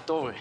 готовы.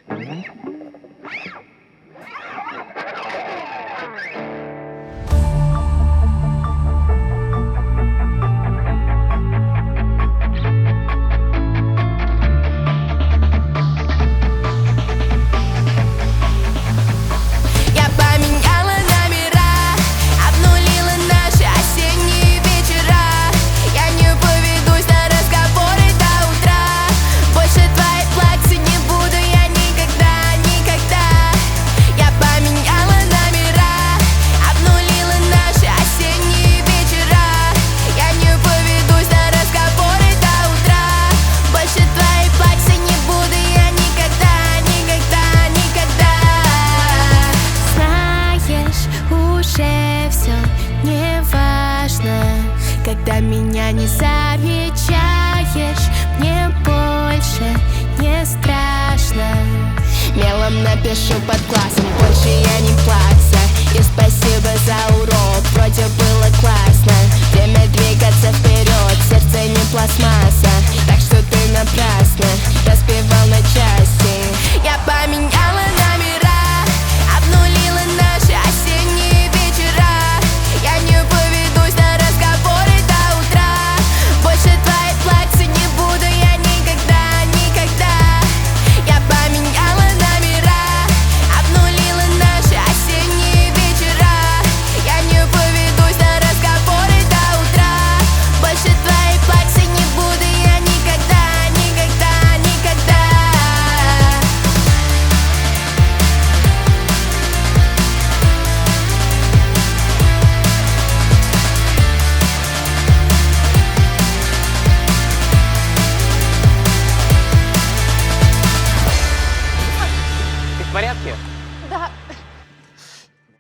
Я поменяла номера, обнулила наши осенние вечера. Я не поведусь на разговоры до утра. Больше твоей плаксы не буду я никогда, никогда. Я поменяла номера, обнулила наши осенние вечера. Я не поведусь на разговоры до утра. Больше твоей плаксы не буду я никогда, никогда, никогда. Знаешь, уже все не важно, когда меня не замечаешь. Мне больше не страшно. Мелом напишу под классом, больше я не плакса. И спасибо за урок, вроде было классно. Время двигаться вперед, сердце не пластмасса. Так что ты напрасно разбивал на части. Я поменяла номера, обнулила наши осенние вечера. Я не поведусь на разговоры до утра. Больше твоей плаксы не буду я никогда, никогда. Я поменяла номера, обнулила наши осенние вечера. Я не поведусь на разговоры до утра. Больше твоей плаксы не буду я никогда, никогда, никогда. Ты в порядке? Да,